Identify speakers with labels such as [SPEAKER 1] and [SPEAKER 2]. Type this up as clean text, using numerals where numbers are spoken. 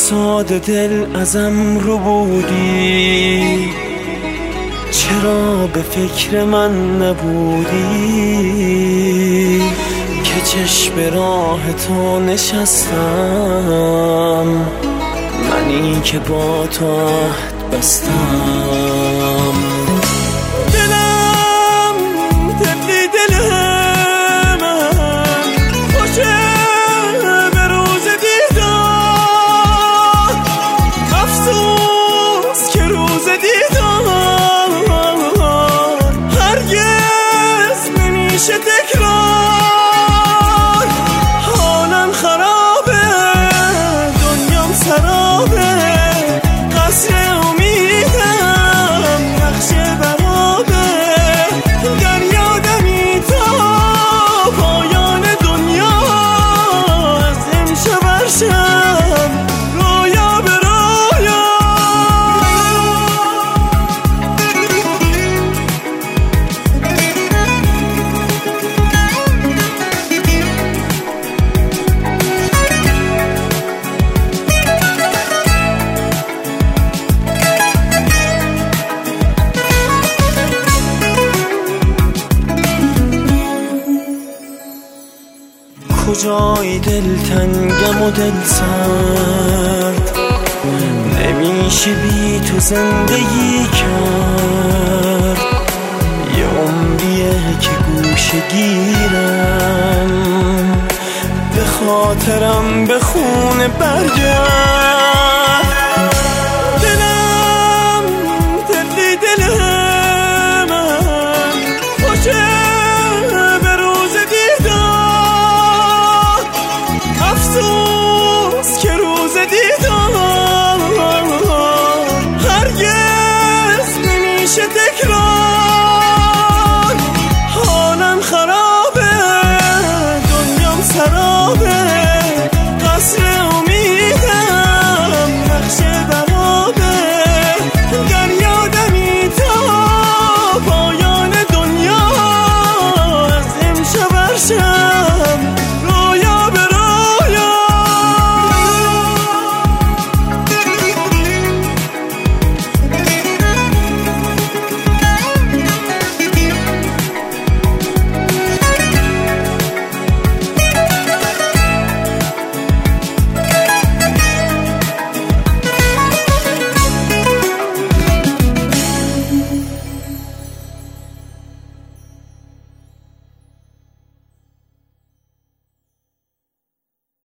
[SPEAKER 1] ساده دل ازم رو بودی، چرا به فکر من نبودی که چشم راه تو نشستم، منی که با تو عهد بستم. دلم دلی دل من خوشه به روز دیدار، افسوس که روز دیدار هرگز نمیشه تکرار. حالم خرابه، دنیام سرابه، قصر امیدم نقش برابه، دریا دمی تا پایان دنیا، از امشب هر شب رویا به رویا. کجای دلتنگم و دل سرد، نمیشه بی تو زندگی کرد. یه عمریه که گوشه گیرم، به خاطرم به خونه برگرد.